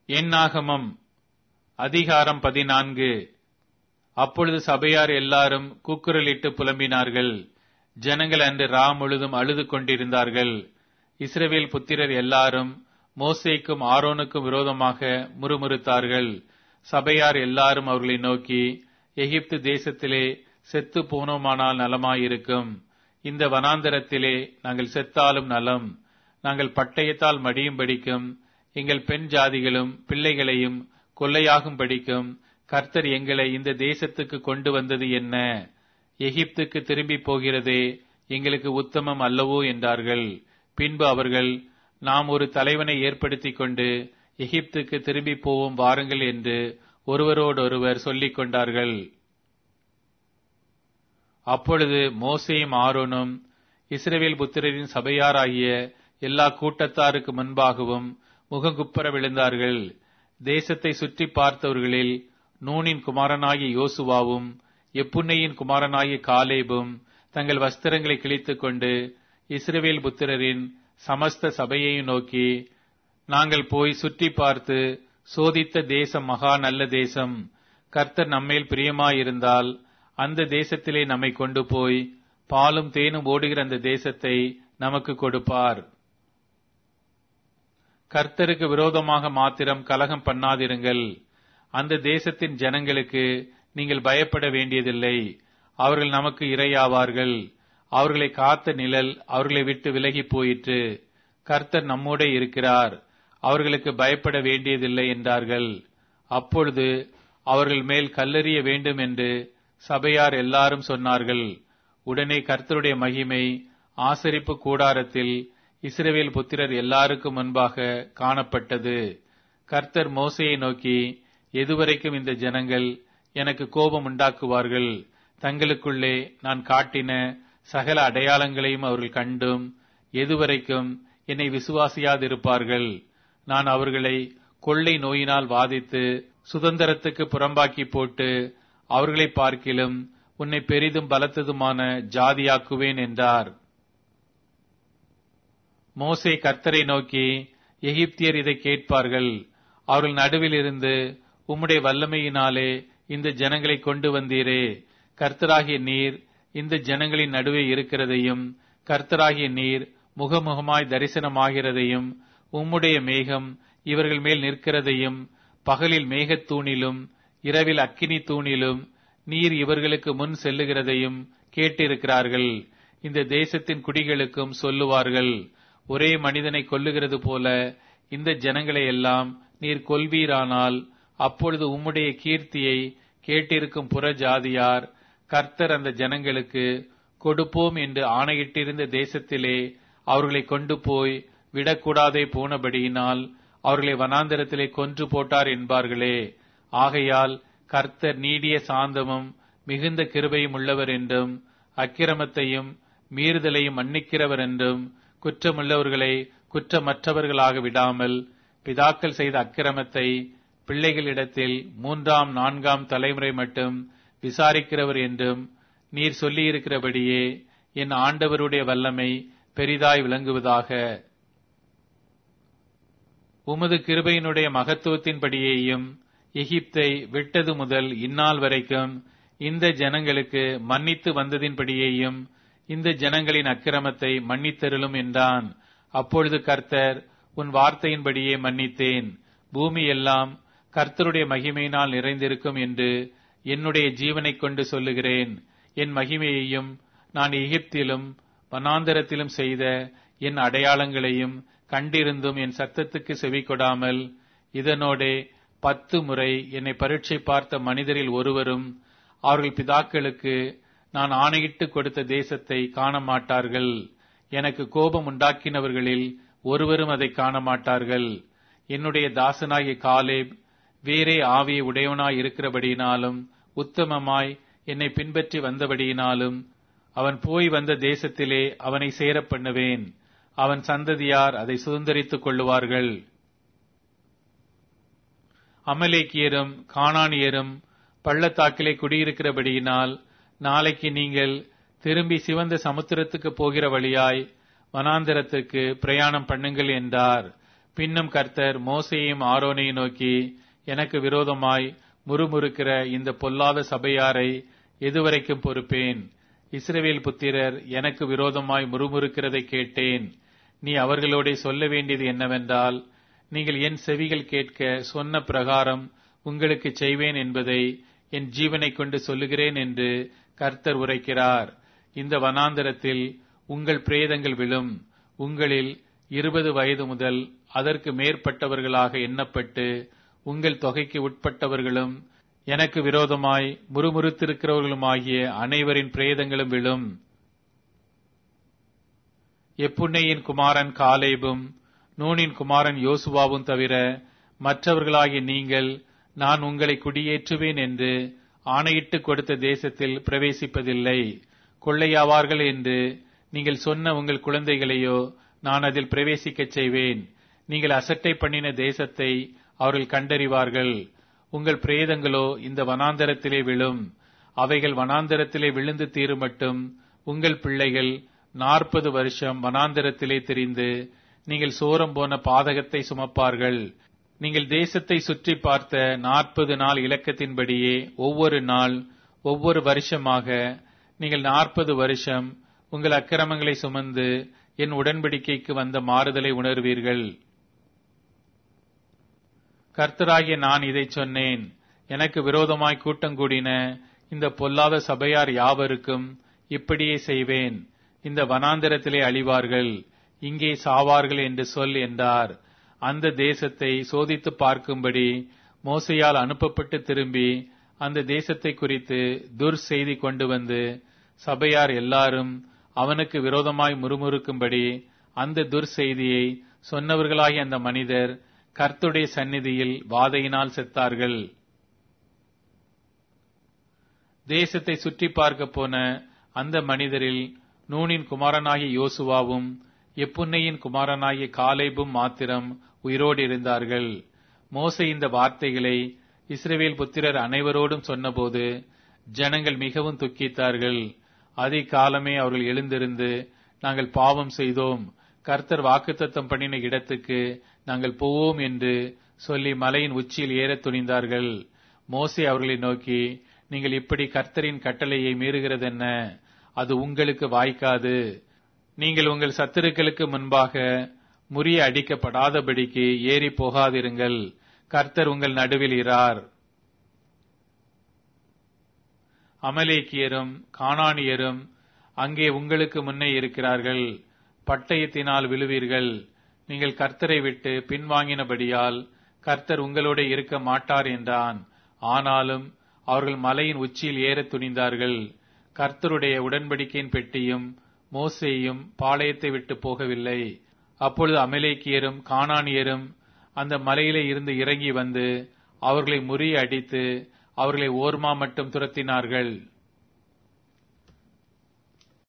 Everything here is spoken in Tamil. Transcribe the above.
என்னாகமம் அதிகாரம் 14. அப்பொழுது சபையார் எல்லாரும் கூக்குரலிட்டு புலம்பினார்கள். ஜனங்கள் அன்று ரா முழுதும் அழுது கொண்டிருந்தார்கள். இஸ்ரவேல் புத்திரர் எல்லாரும் மோசேக்கும் ஆரோனுக்கும் விரோதமாக முறுமுறுத்தார்கள். சபையார் எல்லாரும் அவர்களை நோக்கி, எகிப்து தேசத்திலே செத்து போனோமானால் நலமாயிருக்கும். இந்த வனாந்தரத்திலே நாங்கள் செத்தாலும் நலம். நாங்கள் பட்டயத்தால் மடியும்படிக்கும் எங்கள் பெண் ஜாதிகளும் பிள்ளைகளையும் கொள்ளையாகும் படிக்கும் கர்த்தர் எங்களை இந்த தேசத்துக்கு கொண்டு வந்தது என்ன? எகிப்துக்கு திரும்பி போகிறதே எங்களுக்கு உத்தமம் அல்லவோ என்றார்கள். பின்பு அவர்கள், நாம் ஒரு தலைவனை ஏற்படுத்திக் கொண்டு எகிப்துக்கு திரும்பி போவோம் வாருங்கள் என்று ஒருவரோடொருவர் சொல்லிக் கொண்டார்கள். அப்பொழுது மோசேயும் ஆரோனும் இஸ்ரவேல் புத்திரரின் சபையாராகிய எல்லா கூட்டத்தாருக்கு முன்பாகவும் முகங்குப்புற விழுந்தார்கள். தேசத்தை சுற்றி பார்த்தவர்களில் நூனின் குமாரனாகிய யோசுவாவும் எப்புன்னையின் குமாரனாகிய காலேபும் தங்கள் வஸ்திரங்களை கிழித்துக் கொண்டு இஸ்ரவேல் புத்திரரின் சமஸ்த சபையையும் நோக்கி, நாங்கள் போய் சுற்றி பார்த்து சோதித்த தேசம் மகா நல்ல தேசம். கர்த்தர் நம்மேல் பிரியமாயிருந்தால் அந்த தேசத்திலே நம்மை கொண்டு போய் பாலும் தேனும் ஓடுகிற அந்த தேசத்தை நமக்கு கொடுப்பார். கர்த்தருக்கு விரோதமாக மாத்திரம் கலகம் பண்ணாதிருங்கள். அந்த தேசத்தின் ஜனங்களுக்கு நீங்கள் பயப்பட வேண்டியதில்லை. அவர்கள் நமக்கு இரையாவார்கள். அவர்களை காத்த நிழல் அவர்களை விட்டு விலகி போயிற்று. கர்த்தர் நம்மோடே இருக்கிறார். அவர்களுக்கு பயப்பட வேண்டியதில்லை என்றார்கள். அப்பொழுது அவர்கள் மேல் கல்லெறிய வேண்டும் என்று சபையார் எல்லாரும் சொன்னார்கள். உடனே கர்த்தருடைய மகிமை ஆசரிப்பு கூடாரத்தில் இஸ்ரவேல் புத்திரர் எல்லாருக்கும் முன்பாக காணப்பட்டது. கர்த்தர் மோசேயை நோக்கி, எதுவரைக்கும் இந்த ஜனங்கள் எனக்கு கோபம் உண்டாக்குவார்கள்? தங்களுக்குள்ளே நான் காட்டின சகல அடையாளங்களையும் அவர்கள் கண்டும் எதுவரைக்கும் என்னை விசுவாசியாதிருப்பார்கள்? நான் அவர்களை கொள்ளை நோயினால் வாதித்து சுதந்திரத்துக்கு புறம்பாக்கி போட்டு அவர்களை பார்க்கிலும் உன்னை பெரிதும் பலத்ததுமான ஜாதியாக்குவேன் என்றார். மோசே கர்த்தரை நோக்கி, எகிப்தியர் இதை கேட்பார்கள். அவர்கள் நடுவில் இருந்து உம்முடைய வல்லமையினாலே இந்த ஜனங்களை கொண்டு வந்தீரே. கர்த்தராகிய நீர் இந்த ஜனங்களின் நடுவே இருக்கிறதையும் கர்த்தராகிய நீர் முகமுகமாய் தரிசனமாகிறதையும் உம்முடைய மேகம் இவர்கள் மேல் நிற்கிறதையும் பகலில் மேகத்தூணிலும் இரவில் அக்கினி தூணிலும் நீர் இவர்களுக்கு முன் செல்லுகிறதையும் கேட்டிருக்கிறார்கள். இந்த தேசத்தின் குடிகளுக்கும் சொல்லுவார்கள், ஒரே மனிதனை கொல்லுகிறது போல இந்த ஜனங்களை எல்லாம் நீர் கொல்வீரானால் அப்பொழுது உம்முடைய கீர்த்தியை கேட்டிருக்கும் புற ஜாதியார் கர்த்தர் அந்த ஜனங்களுக்கு கொடுப்போம் என்று ஆணையிட்டிருந்த தேசத்திலே அவர்களை கொண்டு போய் விடக்கூடாதே போனபடியினால் அவர்களை வனாந்தரத்திலே கொன்று போட்டார் என்பார்களே. ஆகையால் கர்த்தர் நீடிய சாந்தமும் மிகுந்த கிருபையும் உள்ளவர் என்றும் அக்கிரமத்தையும் மீறுதலையும் மன்னிக்கிறவர் என்றும் குற்றமுள்ளவர்களை குற்றமற்றவர்களாக விடாமல் பிதாக்கள் செய்த அக்கிரமத்தை பிள்ளைகளிடத்தில் 3ஆம் 4ஆம் தலைமுறை மட்டும் விசாரிக்கிறவர் என்றும் நீர் சொல்லியிருக்கிறபடியே என் ஆண்டவருடைய வல்லமை பெரிதாய் விளங்குவதாக. உமது கிருபையினுடைய மகத்துவத்தின்படியேயும் எகிப்தை விட்டது முதல் இந்நாள் வரைக்கும் இந்த ஜனங்களுக்கு மன்னித்து வந்ததின்படியேயும் இந்த ஜனங்களின் அக்கிரமத்தை மன்னித்தருளும் என்றான். அப்பொழுது கர்த்தர், உன் வார்த்தையின்படியே மன்னித்தேன். பூமி எல்லாம் கர்த்தருடைய மகிமையினால் நிறைந்திருக்கும் என்று என்னுடைய ஜீவனைக் கொண்டு சொல்லுகிறேன். என் மகிமையையும் நான் எகிப்திலும் வனாந்தரத்திலும் செய்த என் அடையாளங்களையும் கண்டிருந்தும் என் சத்தத்துக்கு செவி கொடாமல் இதனோடே 10 முறை என்னை பரீட்சை பார்த்த மனிதரில் ஒருவரும் அவர்கள் பிதாக்களுக்கு நான் ஆணையிட்டு கொடுத்த தேசத்தை காண மாட்டார்கள். எனக்கு கோபம் உண்டாக்கினவர்களில் ஒருவரும் அதை காண மாட்டார்கள். என்னுடைய தாசனாகிய காலேப் வேறே ஆவியை உடையவனாய் இருக்கிறபடியினாலும் உத்தமமாய் என்னை பின்பற்றி வந்தபடியினாலும் அவன் போய் வந்த தேசத்திலே அவனை சேரப் பண்ணுவேன். அவன் சந்ததியார் அதை சுதந்தரித்துக் கொள்ளுவார்கள். அமலேக்கியரும் கானானியரும் பள்ளத்தாக்கிலே குடியிருக்கிறபடியினால் நாளைக்கு நீங்கள் திரும்பி சிவந்த சமுத்திரத்துக்கு போகிற வழியாய் வனாந்தரத்துக்கு பிரயாணம் பண்ணுங்கள் என்றார். பின்னும் கர்த்தர் மோசேயையும் ஆரோனையும் நோக்கி, எனக்கு விரோதமாய் முறுமுறுக்கிற இந்த பொல்லாத சபையாரை எதுவரைக்கும் பொறுப்பேன்? இஸ்ரவேல் புத்திரர் எனக்கு விரோதமாய் முறுமுறுக்கிறதை கேட்டேன். நீ அவர்களோடே சொல்ல வேண்டியது என்னவென்றால், நீங்கள் என் செவிகள் கேட்க சொன்ன பிரகாரம் உங்களுக்கு செய்வேன் என்பதை என் ஜீவனைக் கொண்டு சொல்லுகிறேன் என்று கர்த்தர் உரைக்கிறார். இந்த வனாந்தரத்தில் உங்கள் பிரேதங்கள் விழும். உங்களில் 20 வயது முதல் அதற்கு மேற்பட்டவர்களாக எண்ணப்பட்டு உங்கள் தொகைக்கு உட்பட்டவர்களும் எனக்கு விரோதமாய் முறுமுறுத்திருக்கிறவர்களுமாகிய அனைவரின் பிரேதங்களும் விழும். எப்புன்னேயின் குமாரன் காலேபும் நூனின் குமாரன் யோசுவாவும் தவிர மற்றவர்களாகிய நீங்கள் நான் உங்களை குடியேற்றுவேன் என்று ஆணையிட்டு கொடுத்த தேசத்தில் பிரவேசிப்பதில்லை. கொள்ளையாவார்கள் என்று நீங்கள் சொன்ன உங்கள் குழந்தைகளையோ நான் அதில் பிரவேசிக்கச் செய்வேன். நீங்கள் அசட்டை பண்ணின தேசத்தை அவர்கள் கண்டறிவார்கள். உங்கள் பிரேதங்களோ இந்த வனாந்தரத்திலே விழும். அவைகள் வனாந்தரத்திலே விழுந்து தீருமட்டும் உங்கள் பிள்ளைகள் 40 வருஷம் வனாந்தரத்திலே திரிந்து நீங்கள் சோரம் போன பாதகத்தை சுமப்பார்கள். நீங்கள் தேசத்தை சுற்றி பார்த்த 40 நாள் இலக்கத்தின்படியே ஒவ்வொரு நாள் ஒவ்வொரு வருஷமாக நீங்கள் 40 வருஷம் உங்கள் அக்கிரமங்களை சுமந்து என் உடன்படிக்கைக்கு வந்த மாறுதலை உணர்வீர்கள். கர்த்தராகிய நான் இதை சொன்னேன். எனக்கு விரோதமாய் கூட்டங்கூடின இந்த பொல்லாத சபையார் யாவருக்கும் இப்படியே செய்வேன். இந்த வனாந்தரத்திலே அழிவார்கள், இங்கே சாவார்கள் என்று சொல் என்றார். அந்த தேசத்தை சோதித்து பார்க்கும்படி மோசேயால் அனுப்பப்பட்டு திரும்பி அந்த தேசத்தை குறித்து துர்செய்தி கொண்டு வந்து சபையார் எல்லாரும் அவனுக்கு விரோதமாய் முறுமுறுக்கும்படி அந்த துர்செய்தியை சொன்னவர்களாகிய அந்த மனிதர் கர்த்தருடைய சந்நிதியில் வாதையினால் செத்தார்கள். தேசத்தை சுற்றி பார்க்க போன அந்த மனிதரில் நூனின் குமாரனாகிய யோசுவாவும் எப்புன்னையின் குமாரனாகிய காலேபும் மாத்திரம் உயிரோடு இருந்தார்கள். மோசே இந்த வார்த்தைகளை இஸ்ரவேல் புத்திரர் அனைவரோடும் சொன்னபோது ஜனங்கள் மிகவும் துக்கித்தார்கள். அதிகாலமே அவர்கள் எழுந்திருந்து, நாங்கள் பாவம் செய்தோம், கர்த்தர் வாக்குத்தத்தம் பண்ணின இடத்துக்கு நாங்கள் போவோம் என்று சொல்லி மலையின் உச்சியில் ஏறத் துணிந்தார்கள். மோசே அவர்களை நோக்கி, நீங்கள் இப்படி கர்த்தரின் கட்டளையை மீறுகிறதென்ன? அது உங்களுக்கு வாய்க்காது. நீங்கள் உங்கள் சத்துருக்களுக்கு முன்பாக முறிய அடிக்கப்படாதபடிக்கு ஏறி போகாதிருங்கள். கர்த்தர் உங்கள் நடுவில் இரார். அமலேக்கியரும் கானானியரும் அங்கே உங்களுக்கு முன்னே இருக்கிறார்கள். பட்டயத்தினால் விழுவீர்கள். நீங்கள் கர்த்தரை விட்டு பின்வாங்கினபடியால் கர்த்தர் உங்களோட இருக்க மாட்டார் என்றான். ஆனாலும் அவர்கள் மலையின் உச்சியில் ஏறத் துணிந்தார்கள். கர்த்தருடைய உடன்படிக்கையின் பெட்டியும் மோசேயும் பாளையத்தை விட்டு போகவில்லை. அப்பொழுது அமலேக்கியரும் கானானியரும் அந்த மலையிலே இருந்து இறங்கி வந்து அவர்களை முறிய அடித்து அவர்களை ஓர்மா மட்டும் துரத்தினார்கள்.